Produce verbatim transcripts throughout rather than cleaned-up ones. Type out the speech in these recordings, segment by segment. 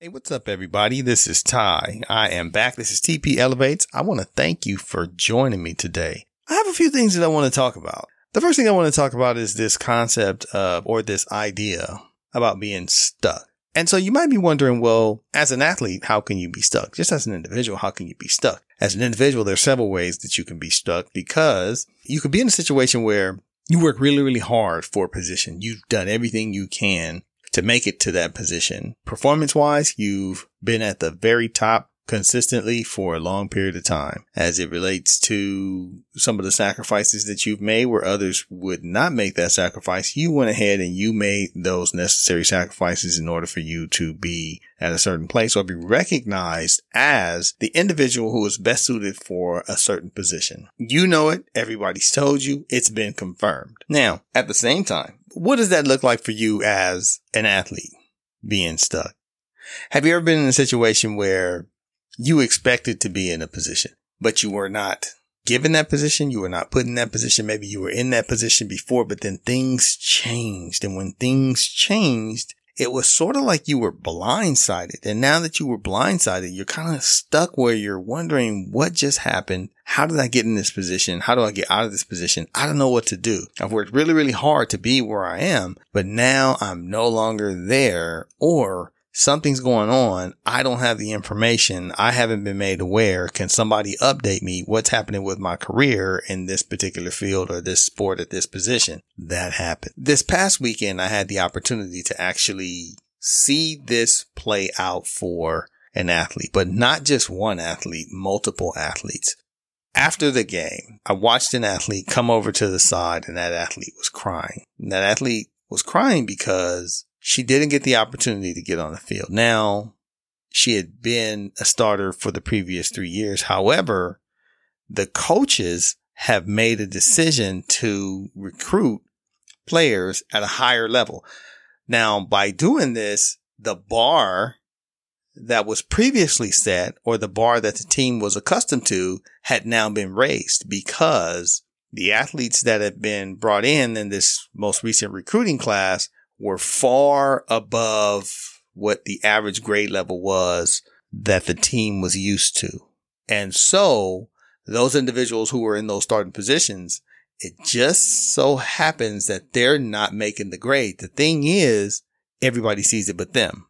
Hey, what's up, everybody? This is Ty. I am back. This is T P Elevates. I want to thank you for joining me today. I have a few things that I want to talk about. The first thing I want to talk about is this concept of, or this idea about being stuck. And so you might be wondering, well, as an athlete, how can you be stuck? Just as an individual, how can you be stuck? As an individual, there are several ways that you can be stuck, because you could be in a situation where you work really, really hard for a position. You've done everything you can to make it to that position. Performance wise, you've been at the very top consistently for a long period of time. As it relates to some of the sacrifices that you've made where others would not make that sacrifice, you went ahead and you made those necessary sacrifices in order for you to be at a certain place or be recognized as the individual who is best suited for a certain position. You know it. Everybody's told you. It's been confirmed. Now, at the same time, what does that look like for you as an athlete being stuck? Have you ever been in a situation where you expected to be in a position, but you were not given that position? You were not put in that position. Maybe you were in that position before, but then things changed. And when things changed, it was sort of like you were blindsided. And now that you were blindsided, you're kind of stuck where you're wondering what just happened. How did I get in this position? How do I get out of this position? I don't know what to do. I've worked really, really hard to be where I am, but now I'm no longer there, or something's going on. I don't have the information. I haven't been made aware. Can somebody update me? What's happening with my career in this particular field or this sport at this position? That happened. This past weekend, I had the opportunity to actually see this play out for an athlete, but not just one athlete, multiple athletes. After the game, I watched an athlete come over to the side, and that athlete was crying. And that athlete was crying because she didn't get the opportunity to get on the field. Now, she had been a starter for the previous three years. However, the coaches have made a decision to recruit players at a higher level. Now, by doing this, the bar that was previously set, or the bar that the team was accustomed to, had now been raised, because the athletes that have been brought in in this most recent recruiting class were far above what the average grade level was that the team was used to. And so those individuals who were in those starting positions, it just so happens that they're not making the grade. The thing is, everybody sees it but them.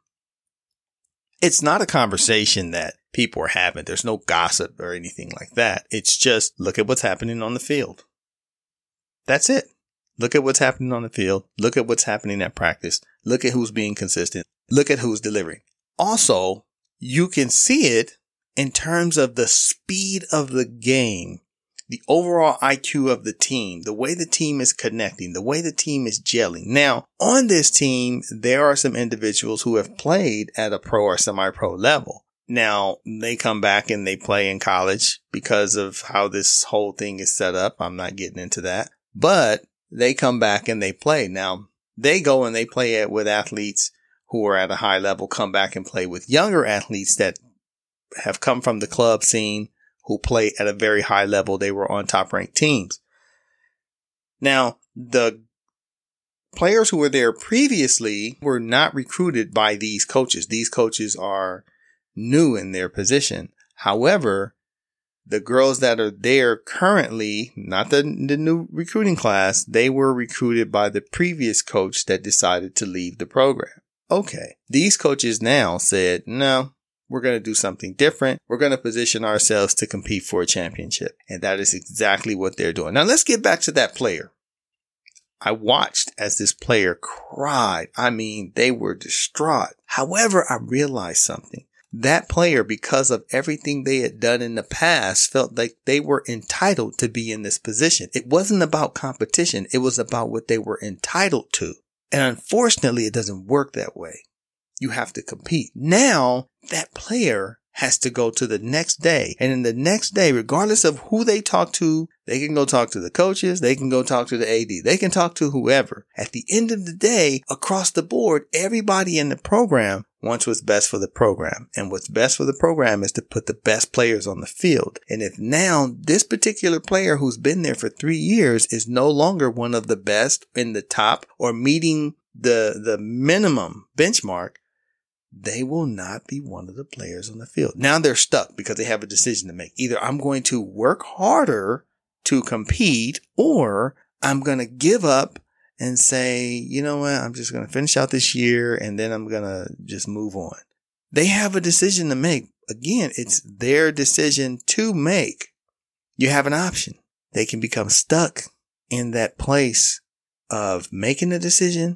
It's not a conversation that people are having. There's no gossip or anything like that. It's just, look at what's happening on the field. That's it. Look at what's happening on the field. Look at what's happening at practice. Look at who's being consistent. Look at who's delivering. Also, you can see it in terms of the speed of the game, the overall I Q of the team, the way the team is connecting, the way the team is gelling. Now, on this team, there are some individuals who have played at a pro or semi-pro level. Now, they come back and they play in college because of how this whole thing is set up. I'm not getting into that. But they come back and they play. Now, they go and they play it with athletes who are at a high level, come back and play with younger athletes that have come from the club scene, who play at a very high level. They were on top ranked teams. Now, the players who were there previously were not recruited by these coaches. These coaches are new in their position. However, the girls that are there currently, not the, the new recruiting class, they were recruited by the previous coach that decided to leave the program. Okay. These coaches now said, no, we're going to do something different. We're going to position ourselves to compete for a championship. And that is exactly what they're doing. Now, let's get back to that player. I watched as this player cried. I mean, they were distraught. However, I realized something. That player, because of everything they had done in the past, felt like they were entitled to be in this position. It wasn't about competition. It was about what they were entitled to. And unfortunately, it doesn't work that way. You have to compete. Now, that player has to go to the next day. And in the next day, regardless of who they talk to, they can go talk to the coaches. They can go talk to the A D. They can talk to whoever. At the end of the day, across the board, everybody in the program wants what's best for the program. And what's best for the program is to put the best players on the field. And if now this particular player who's been there for three years is no longer one of the best in the top or meeting the, the minimum benchmark, they will not be one of the players on the field. Now they're stuck because they have a decision to make. Either I'm going to work harder to compete, or I'm going to give up and say, you know what, I'm just going to finish out this year and then I'm going to just move on. They have a decision to make. Again, it's their decision to make. You have an option. They can become stuck in that place of making a decision,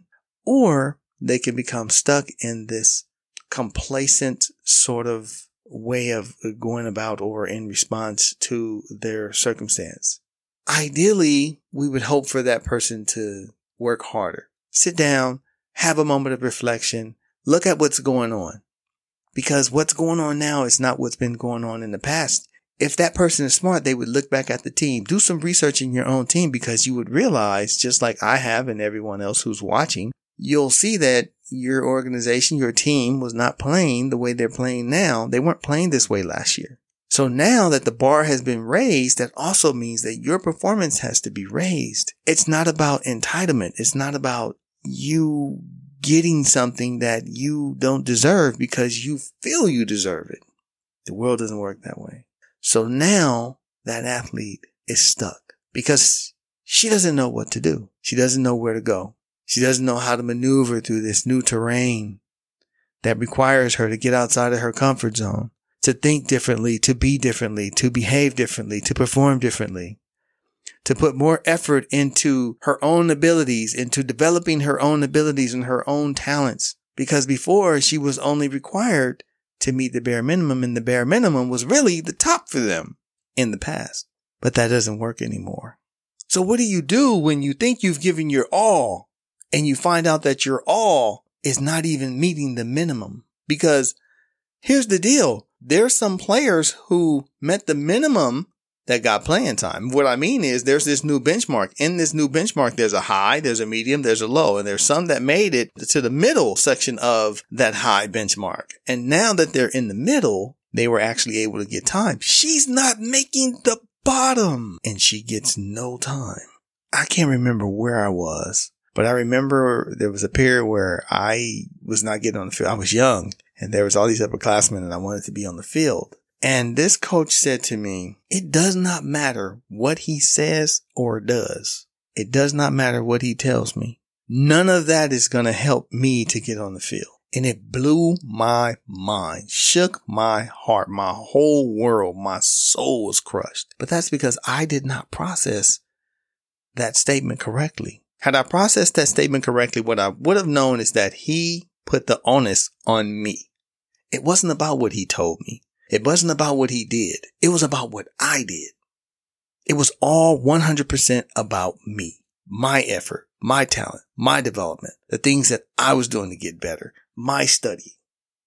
or they can become stuck in this complacent sort of way of going about or in response to their circumstance. Ideally, we would hope for that person to work harder, sit down, have a moment of reflection, look at what's going on. Because what's going on now is not what's been going on in the past. If that person is smart, they would look back at the team, do some research in your own team, because you would realize, just like I have and everyone else who's watching, you'll see that your organization, your team was not playing the way they're playing now. They weren't playing this way last year. So now that the bar has been raised, that also means that your performance has to be raised. It's not about entitlement. It's not about you getting something that you don't deserve because you feel you deserve it. The world doesn't work that way. So now that athlete is stuck because she doesn't know what to do. She doesn't know where to go. She doesn't know how to maneuver through this new terrain that requires her to get outside of her comfort zone, to think differently, to be differently, to behave differently, to perform differently, to put more effort into her own abilities, into developing her own abilities and her own talents. Because before, she was only required to meet the bare minimum, and the bare minimum was really the top for them in the past. But that doesn't work anymore. So what do you do when you think you've given your all and you find out that your all is not even meeting the minimum? Because here's the deal. There's some players who met the minimum that got playing time. What I mean is there's this new benchmark. In this new benchmark, there's a high, there's a medium, there's a low, and there's some that made it to the middle section of that high benchmark. And now that they're in the middle, they were actually able to get time. She's not making the bottom, and she gets no time. I can't remember where I was, but I remember there was a period where I was not getting on the field. I was young, and there was all these upperclassmen, and I wanted to be on the field. And this coach said to me, it does not matter what he says or does. It does not matter what he tells me. None of that is going to help me to get on the field. And it blew my mind, shook my heart, my whole world, my soul was crushed. But that's because I did not process that statement correctly. Had I processed that statement correctly, what I would have known is that he put the onus on me. It wasn't about what he told me. It wasn't about what he did. It was about what I did. It was all one hundred percent about me, my effort, my talent, my development, the things that I was doing to get better, my study.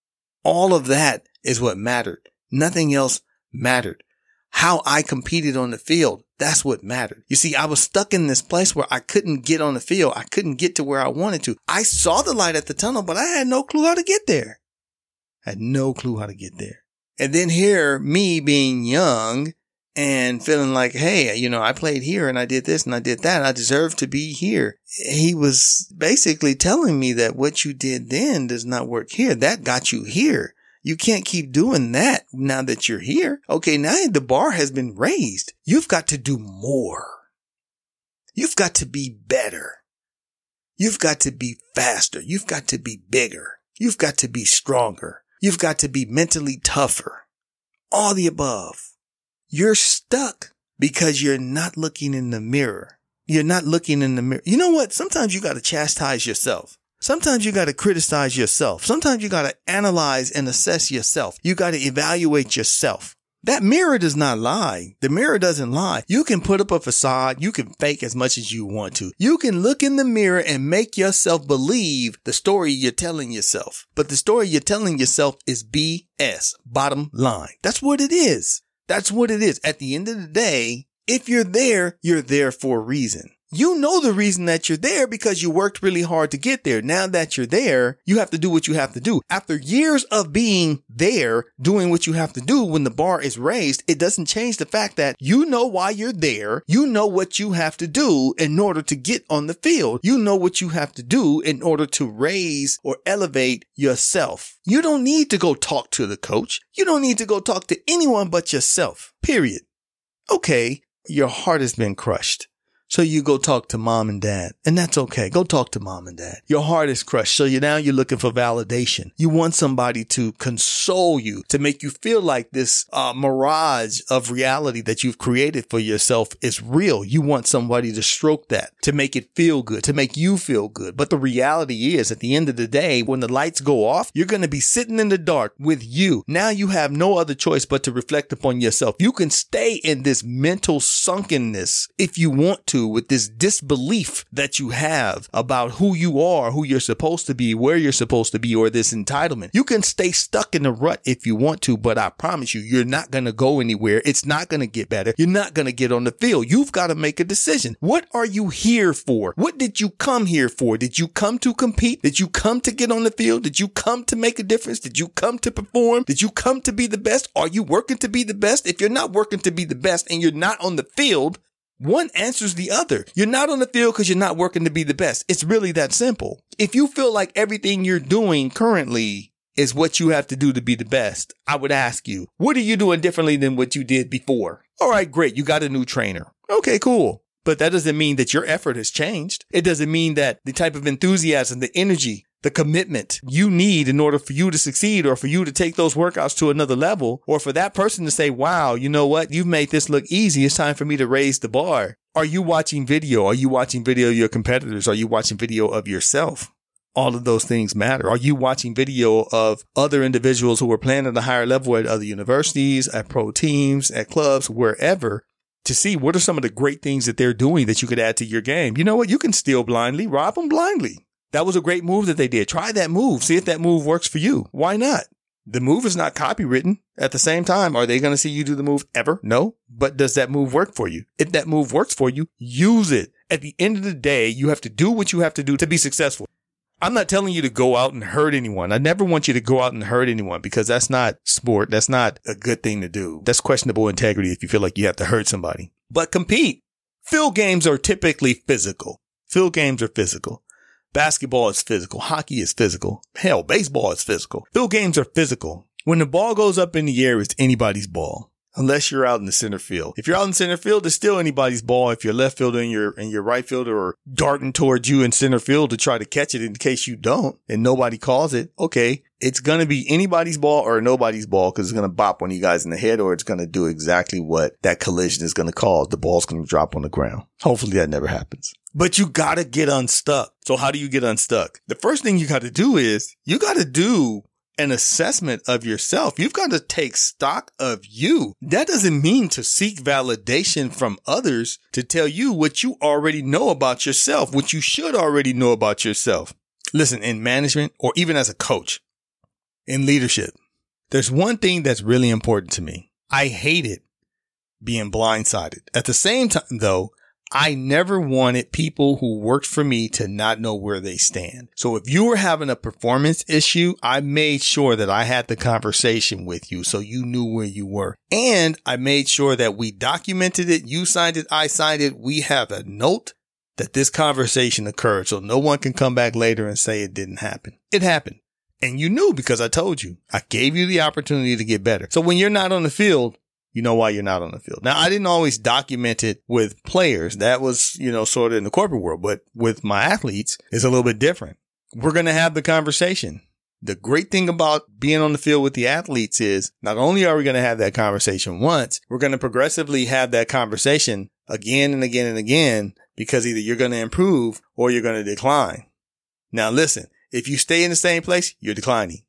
All of that is what mattered. Nothing else mattered. How I competed on the field, that's what mattered. You see, I was stuck in this place where I couldn't get on the field. I couldn't get to where I wanted to. I saw the light at the tunnel, but I had no clue how to get there. I had no clue how to get there. And then here, me being young and feeling like, hey, you know, I played here and I did this and I did that. I deserve to be here. He was basically telling me that what you did then does not work here. That got you here. You can't keep doing that now that you're here. Okay, now the bar has been raised. You've got to do more. You've got to be better. You've got to be faster. You've got to be bigger. You've got to be stronger. You've got to be mentally tougher. All the above. You're stuck because you're not looking in the mirror. You're not looking in the mirror. You know what? Sometimes you got to chastise yourself. Sometimes you got to criticize yourself. Sometimes you got to analyze and assess yourself. You got to evaluate yourself. That mirror does not lie. The mirror doesn't lie. You can put up a facade. You can fake as much as you want to. You can look in the mirror and make yourself believe the story you're telling yourself. But the story you're telling yourself is B S. Bottom line. That's what it is. That's what it is. At the end of the day, if you're there, you're there for a reason. You know the reason that you're there because you worked really hard to get there. Now that you're there, you have to do what you have to do. After years of being there, doing what you have to do when the bar is raised, it doesn't change the fact that you know why you're there. You know what you have to do in order to get on the field. You know what you have to do in order to raise or elevate yourself. You don't need to go talk to the coach. You don't need to go talk to anyone but yourself, period. Okay, your heart has been crushed. So you go talk to mom and dad, and that's okay. Go talk to mom and dad. Your heart is crushed. So you now you're looking for validation. You want somebody to console you, to make you feel like this uh, mirage of reality that you've created for yourself is real. You want somebody to stroke that, to make it feel good, to make you feel good. But the reality is, at the end of the day, when the lights go off, you're going to be sitting in the dark with you. Now you have no other choice but to reflect upon yourself. You can stay in this mental sunkenness if you want to, with this disbelief that you have about who you are, who you're supposed to be, where you're supposed to be, or this entitlement. You can stay stuck in the rut if you want to, but I promise you, you're not going to go anywhere. It's not going to get better. You're not going to get on the field. You've got to make a decision. What are you here for? What did you come here for? Did you come to compete? Did you come to get on the field? Did you come to make a difference? Did you come to perform? Did you come to be the best? Are you working to be the best? If you're not working to be the best and you're not on the field, one answers the other. You're not on the field because you're not working to be the best. It's really that simple. If you feel like everything you're doing currently is what you have to do to be the best, I would ask you, what are you doing differently than what you did before? All right, great. You got a new trainer. Okay, cool. But that doesn't mean that your effort has changed. It doesn't mean that the type of enthusiasm, the energy, the commitment you need in order for you to succeed, or for you to take those workouts to another level, or for that person to say, wow, you know what? You've made this look easy. It's time for me to raise the bar. Are you watching video? Are you watching video of your competitors? Are you watching video of yourself? All of those things matter. Are you watching video of other individuals who are playing at a higher level at other universities, at pro teams, at clubs, wherever, to see what are some of the great things that they're doing that you could add to your game? You know what? You can steal blindly, rob them blindly. That was a great move that they did. Try that move. See if that move works for you. Why not? The move is not copywritten. At the same time, are they going to see you do the move ever? No. But does that move work for you? If that move works for you, use it. At the end of the day, you have to do what you have to do to be successful. I'm not telling you to go out and hurt anyone. I never want you to go out and hurt anyone, because that's not sport. That's not a good thing to do. That's questionable integrity if you feel like you have to hurt somebody. But compete. Field games are typically physical. Field games are physical. Basketball is physical. Hockey is physical. Hell, baseball is physical. Field games are physical. When the ball goes up in the air, it's anybody's ball. Unless you're out in the center field. If you're out in center field, it's still anybody's ball. If your left fielder and your and your right fielder are darting towards you in center field to try to catch it in case you don't and nobody calls it, okay, it's going to be anybody's ball or nobody's ball, because it's going to bop one of you guys in the head, or it's going to do exactly what that collision is going to cause. The ball's going to drop on the ground. Hopefully that never happens. But you got to get unstuck. So how do you get unstuck? The first thing you got to do is you got to do an assessment of yourself. You've got to take stock of you. That doesn't mean to seek validation from others to tell you what you already know about yourself, what you should already know about yourself. Listen, in management, or even as a coach, in leadership, there's one thing that's really important to me. I hated being blindsided. At the same time, though, I never wanted people who worked for me to not know where they stand. So if you were having a performance issue, I made sure that I had the conversation with you so you knew where you were. And I made sure that we documented it. You signed it. I signed it. We have a note that this conversation occurred, so no one can come back later and say it didn't happen. It happened. And you knew, because I told you. I gave you the opportunity to get better. So when you're not on the field, you know why you're not on the field. Now, I didn't always document it with players. That was, you know, sort of in the corporate world. But with my athletes, it's a little bit different. We're going to have the conversation. The great thing about being on the field with the athletes is not only are we going to have that conversation once, we're going to progressively have that conversation again and again and again, because either you're going to improve or you're going to decline. Now, listen, if you stay in the same place, you're declining.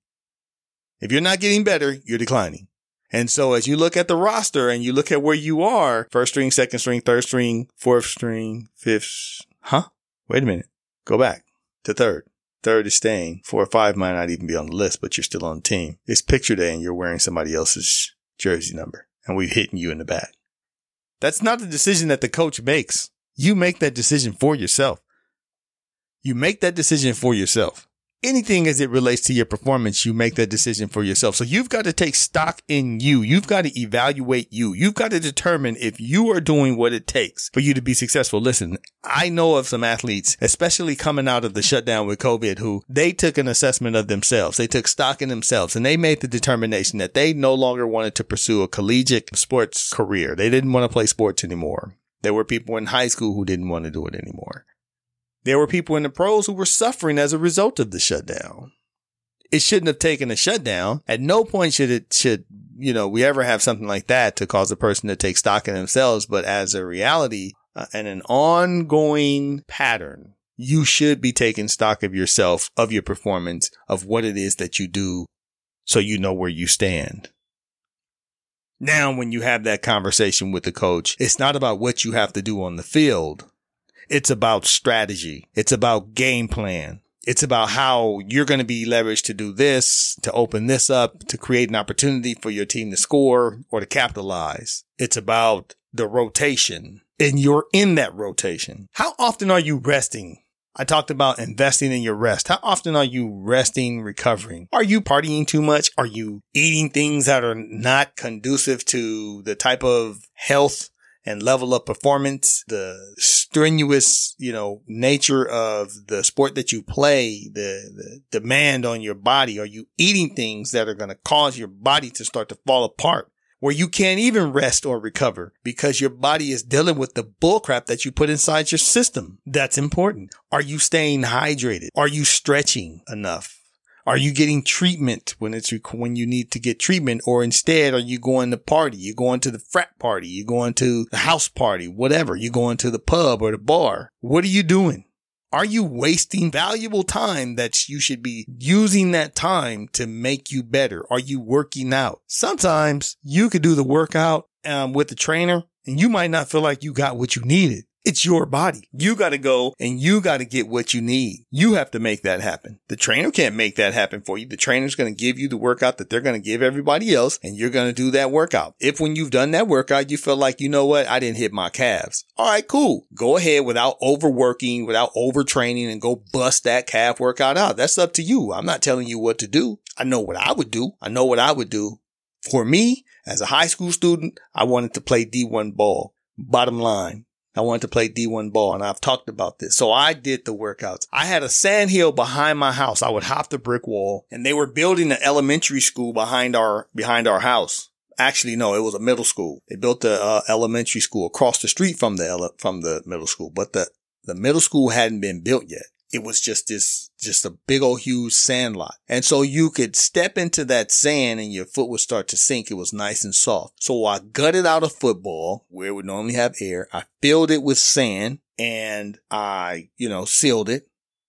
If you're not getting better, you're declining. And so as you look at the roster and you look at where you are, first string, second string, third string, fourth string, fifth, huh? Wait a minute. Go back to third. Third is staying. Four or five might not even be on the list, but you're still on the team. It's picture day and you're wearing somebody else's jersey number, and we've hit you in the back. That's not the decision that the coach makes. You make that decision for yourself. You make that decision for yourself. Anything as it relates to your performance, you make that decision for yourself. So you've got to take stock in you. You've got to evaluate you. You've got to determine if you are doing what it takes for you to be successful. Listen, I know of some athletes, especially coming out of the shutdown with COVID, who they took an assessment of themselves. They took stock in themselves and they made the determination that they no longer wanted to pursue a collegiate sports career. They didn't want to play sports anymore. There were people in high school who didn't want to do it anymore. There were people in the pros who were suffering as a result of the shutdown. It shouldn't have taken a shutdown. At no point should it, should, you know, we ever have something like that to cause a person to take stock in themselves. But as a reality uh, and an ongoing pattern, you should be taking stock of yourself, of your performance, of what it is that you do so you know where you stand. Now, when you have that conversation with the coach, it's not about what you have to do on the field. It's about strategy. It's about game plan. It's about how you're going to be leveraged to do this, to open this up, to create an opportunity for your team to score or to capitalize. It's about the rotation, and you're in that rotation. How often are you resting? I talked about investing in your rest. How often are you resting, recovering? Are you partying too much? Are you eating things that are not conducive to the type of health and level of performance, the strenuous, you know, nature of the sport that you play, the, the demand on your body? Are you eating things that are going to cause your body to start to fall apart, where you can't even rest or recover because your body is dealing with the bullcrap that you put inside your system? That's important. Are you staying hydrated? Are you stretching enough? Are you getting treatment when it's when you need to get treatment? Or instead, are you going to party? You're going to the frat party. You're going to the house party, whatever. You're going to the pub or the bar. What are you doing? Are you wasting valuable time that you should be using that time to make you better? Are you working out? Sometimes you could do the workout um, with the trainer and you might not feel like you got what you needed. It's your body. You got to go and you got to get what you need. You have to make that happen. The trainer can't make that happen for you. The trainer's going to give you the workout that they're going to give everybody else, and you're going to do that workout. If when you've done that workout, you feel like, you know what, I didn't hit my calves. All right, cool. Go ahead without overworking, without overtraining, and go bust that calf workout out. That's up to you. I'm not telling you what to do. I know what I would do. I know what I would do. For me, as a high school student, I wanted to play D one ball. Bottom line. I wanted to play D one ball, and I've talked about this. So I did the workouts. I had a sand hill behind my house. I would hop the brick wall, and they were building an elementary school behind our, behind our house. Actually, no, it was a middle school. They built the uh, elementary school across the street from the, ele- from the middle school, but the, the middle school hadn't been built yet. It was just this, just a big old huge sand lot. And so you could step into that sand and your foot would start to sink. It was nice and soft. So I gutted out a football where it would normally have air. I filled it with sand and I, you know, sealed it.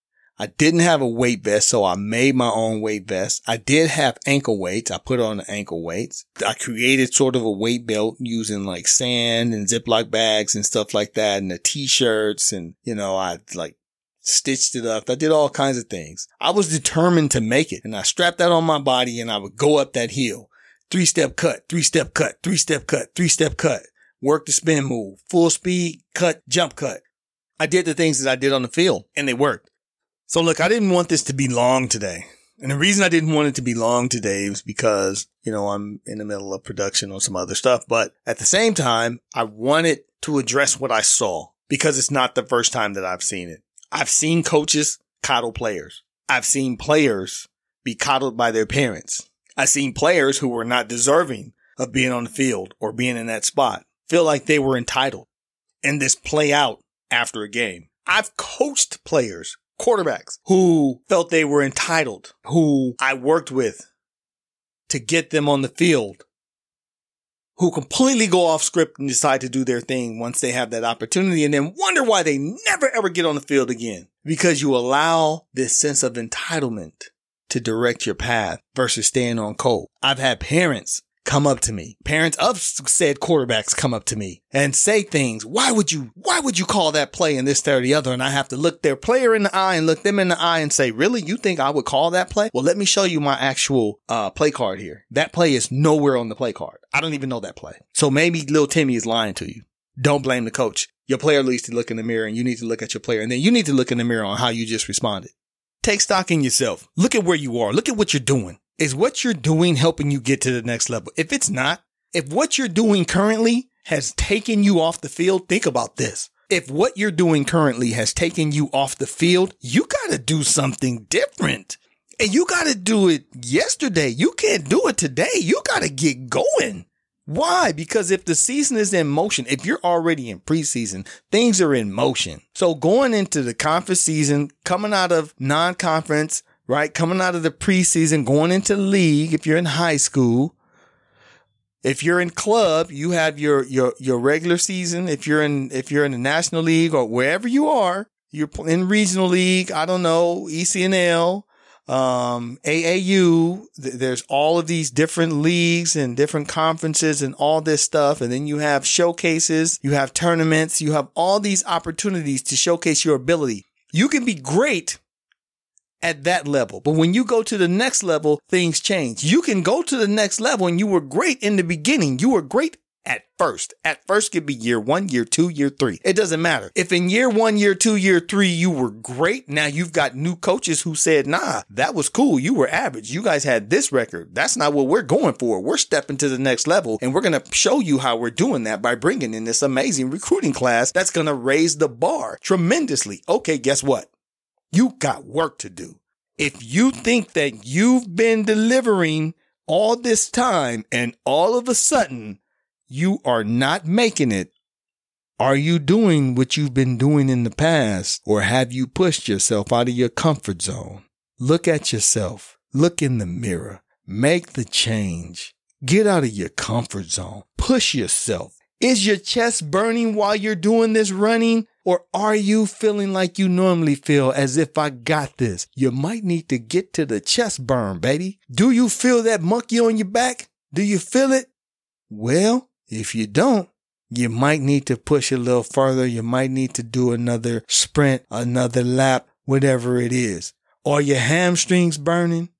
I didn't have a weight vest, so I made my own weight vest. I did have ankle weights. I put on the ankle weights. I created sort of a weight belt using like sand and Ziploc bags and stuff like that, and the t-shirts, and, you know, I like stitched it up. I did all kinds of things. I was determined to make it, and I strapped that on my body and I would go up that hill. Three step cut, three step cut, three step cut, three step cut. Work the spin move, full speed, cut, jump cut. I did the things that I did on the field and they worked. So look, I didn't want this to be long today. And the reason I didn't want it to be long today was because, you know, I'm in the middle of production on some other stuff. But at the same time, I wanted to address what I saw because it's not the first time that I've seen it. I've seen coaches coddle players. I've seen players be coddled by their parents. I've seen players who were not deserving of being on the field or being in that spot feel like they were entitled, and this play out after a game. I've coached players, quarterbacks, who felt they were entitled, who I worked with to get them on the field, who completely go off script and decide to do their thing once they have that opportunity, and then wonder why they never ever get on the field again. Because you allow this sense of entitlement to direct your path versus staying on cold. I've had parents come up to me, parents of said quarterbacks come up to me and say things. Why would you, why would you call that play in this, that, or the other? And I have to look their player in the eye and look them in the eye and say, really? You think I would call that play? Well, let me show you my actual uh play card here. That play is nowhere on the play card. I don't even know that play. So maybe little Timmy is lying to you. Don't blame the coach. Your player needs to look in the mirror, and you need to look at your player, and then you need to look in the mirror on how you just responded. Take stock in yourself. Look at where you are. Look at what you're doing. Is what you're doing helping you get to the next level? If it's not, if what you're doing currently has taken you off the field, think about this. If what you're doing currently has taken you off the field, you got to do something different. And you got to do it yesterday. You can't do it today. You got to get going. Why? Because if the season is in motion, if you're already in preseason, things are in motion. So going into the conference season, coming out of non-conference, right? Coming out of the preseason, going into league, if you're in high school, if you're in club, you have your, your, your regular season. If you're in, if you're in the National League or wherever you are, you're in regional league, I don't know, E C N L, um, A A U, th- there's all of these different leagues and different conferences and all this stuff. And then you have showcases, you have tournaments, you have all these opportunities to showcase your ability. You can be great at that level, but when you go to the next level, things change. You can go to the next level and you were great in the beginning. You were great at first. At first could be year one, year two, year three. It doesn't matter. If in year one, year two, year three, you were great, now you've got new coaches who said, nah, that was cool. You were average. You guys had this record. That's not what we're going for. We're stepping to the next level, and we're going to show you how we're doing that by bringing in this amazing recruiting class that's going to raise the bar tremendously. Okay, guess what? You got work to do. If you think that you've been delivering all this time and all of a sudden you are not making it, are you doing what you've been doing in the past, or have you pushed yourself out of your comfort zone? Look at yourself. Look in the mirror. Make the change. Get out of your comfort zone. Push yourself. Is your chest burning while you're doing this running? Or are you feeling like you normally feel, as if I got this? You might need to get to the chest burn, baby. Do you feel that monkey on your back? Do you feel it? Well, if you don't, you might need to push a little further. You might need to do another sprint, another lap, whatever it is. Are your hamstrings burning?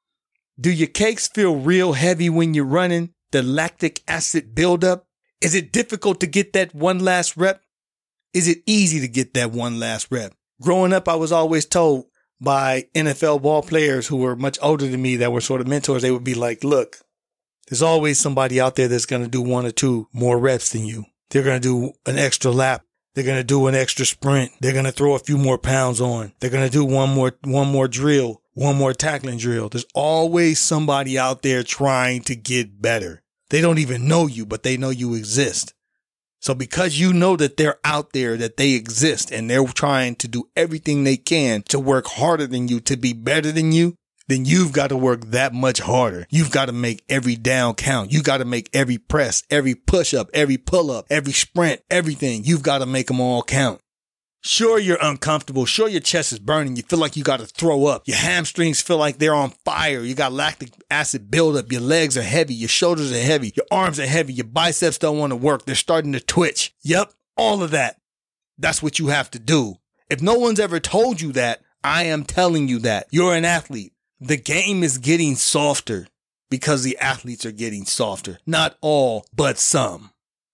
Do your cakes feel real heavy when you're running? The lactic acid buildup? Is it difficult to get that one last rep? Is it easy to get that one last rep? Growing up, I was always told by N F L ball players who were much older than me that were sort of mentors. They would be like, look, there's always somebody out there that's going to do one or two more reps than you. They're going to do an extra lap. They're going to do an extra sprint. They're going to throw a few more pounds on. They're going to do one more, one more drill, one more tackling drill. There's always somebody out there trying to get better. They don't even know you, but they know you exist. So because you know that they're out there, that they exist, and they're trying to do everything they can to work harder than you, to be better than you, then you've got to work that much harder. You've got to make every down count. You got to make every press, every push up, every pull up, every sprint, everything. You've got to make them all count. Sure, you're uncomfortable. Sure, your chest is burning. You feel like you got to throw up. Your hamstrings feel like they're on fire. You got lactic acid buildup. Your legs are heavy. Your shoulders are heavy. Your arms are heavy. Your biceps don't want to work. They're starting to twitch. Yep, all of that. That's what you have to do. If no one's ever told you that, I am telling you that. You're an athlete. The game is getting softer because the athletes are getting softer. Not all, but some.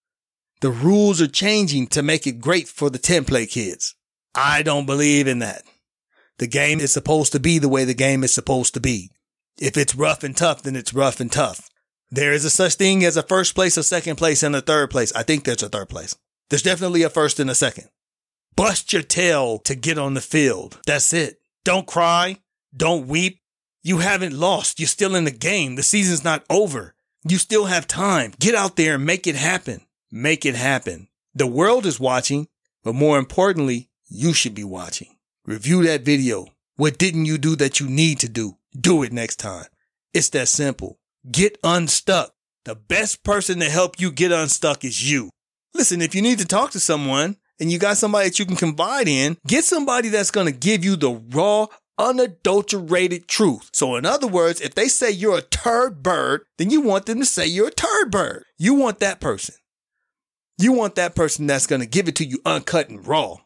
The rules are changing to make it great for the ten-play kids. I don't believe in that. The game is supposed to be the way the game is supposed to be. If it's rough and tough, then it's rough and tough. There is a such thing as a first place, a second place, and a third place. I think there's a third place. There's definitely a first and a second. Bust your tail to get on the field. That's it. Don't cry. Don't weep. You haven't lost. You're still in the game. The season's not over. You still have time. Get out there and make it happen. Make it happen. The world is watching, but more importantly, you should be watching. Review that video. What didn't you do that you need to do? Do it next time. It's that simple. Get unstuck. The best person to help you get unstuck is you. Listen, if you need to talk to someone and you got somebody that you can confide in, get somebody that's going to give you the raw, unadulterated truth. So in other words, if they say you're a turd bird, then you want them to say you're a turd bird. You want that person. You want that person that's going to give it to you uncut and raw.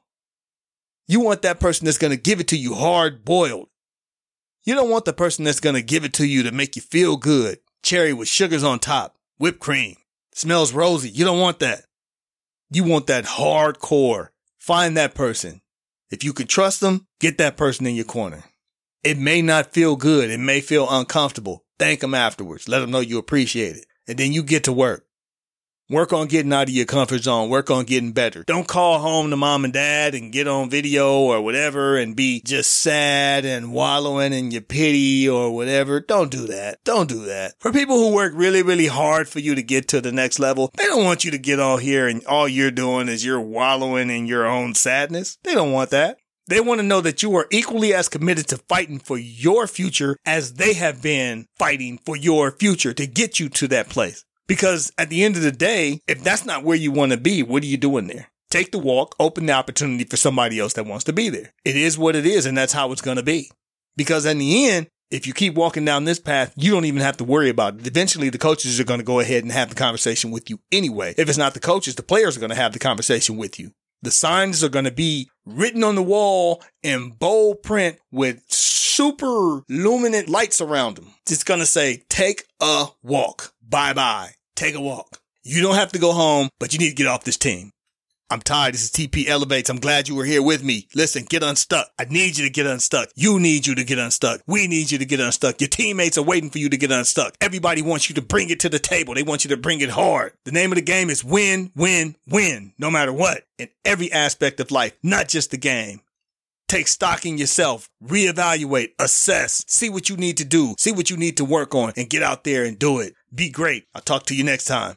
You want that person that's going to give it to you hard boiled. You don't want the person that's going to give it to you to make you feel good. Cherry with sugars on top, whipped cream, smells rosy. You don't want that. You want that hardcore. Find that person. If you can trust them, get that person in your corner. It may not feel good. It may feel uncomfortable. Thank them afterwards. Let them know you appreciate it. And then you get to work. Work on getting out of your comfort zone. Work on getting better. Don't call home to mom and dad and get on video or whatever and be just sad and wallowing in your pity or whatever. Don't do that. Don't do that. For people who work really, really hard for you to get to the next level, they don't want you to get all here and all you're doing is you're wallowing in your own sadness. They don't want that. They want to know that you are equally as committed to fighting for your future as they have been fighting for your future to get you to that place. Because at the end of the day, if that's not where you want to be, what are you doing there? Take the walk, open the opportunity for somebody else that wants to be there. It is what it is, and that's how it's going to be. Because in the end, if you keep walking down this path, you don't even have to worry about it. Eventually, the coaches are going to go ahead and have the conversation with you anyway. If it's not the coaches, the players are going to have the conversation with you. The signs are going to be written on the wall in bold print with super luminant lights around them. It's going to say, take a walk. Bye-bye. Take a walk. You don't have to go home, but you need to get off this team. I'm tired. This is T P Elevates. I'm glad you were here with me. Listen, get unstuck. I need you to get unstuck. You need you to get unstuck. We need you to get unstuck. Your teammates are waiting for you to get unstuck. Everybody wants you to bring it to the table. They want you to bring it hard. The name of the game is win, win, win, no matter what, in every aspect of life, not just the game. Take stock in yourself, reevaluate, assess, see what you need to do, see what you need to work on, and get out there and do it. Be great. I'll talk to you next time.